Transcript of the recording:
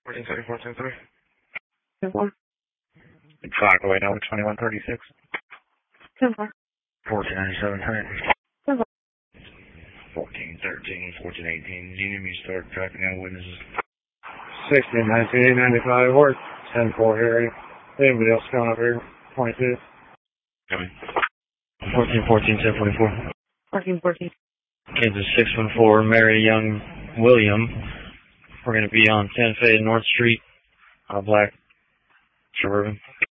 1434, 10-4. Clock away now with 2136. 10-4. 1497, 10-4. 1413, 1418. Union, you start tracking down witnesses. 16, 19, 95, work. 10-4 here. Anybody else coming up here? 22. Coming. 1414, 1044. 14-14. Kansas 614, Mary Young William. We're going to be on Santa Fe North Street, Black Suburban.